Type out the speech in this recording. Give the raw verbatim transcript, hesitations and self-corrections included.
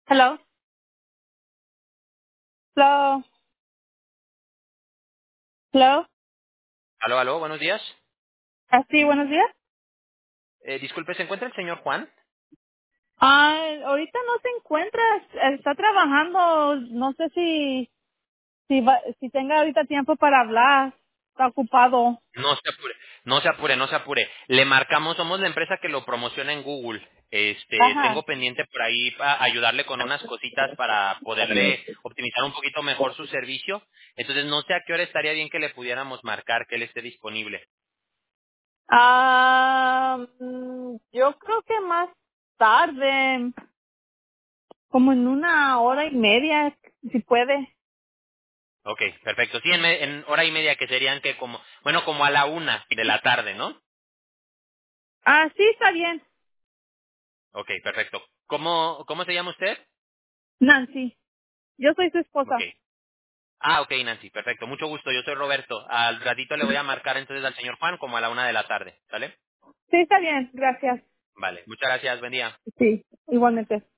Hello. Hello. Hello. Aló, aló, buenos días. Ah, sí, buenos días. Eh, disculpe, ¿se encuentra el señor Juan? Ah, ahorita no se encuentra, está trabajando, no sé si si va, si tenga ahorita tiempo para hablar, está ocupado. No se apure, no se apure, no se apure. Le marcamos, somos la empresa que lo promociona en Google. Este, tengo Ajá. pendiente por ahí para ayudarle con unas cositas para poderle optimizar un poquito mejor su servicio. Entonces, no sé a qué hora estaría bien que le pudiéramos marcar, que él esté disponible. Ah, mm, yo creo que más tarde, como en una hora y media, si puede. Ok, perfecto. Sí, en, me- en hora y media que serían que como, bueno, como a la una de la tarde, ¿no? Ah, sí, está bien. Ok, perfecto. ¿Cómo, cómo se llama usted? Nancy, yo soy su Ok. esposa. Ah, ok, Nancy, perfecto. Mucho gusto, yo soy Roberto. Al ratito le voy a marcar entonces al señor Juan como a la una de la tarde, ¿sale? Sí, está bien, gracias. Vale, muchas gracias, buen día. Sí, igualmente.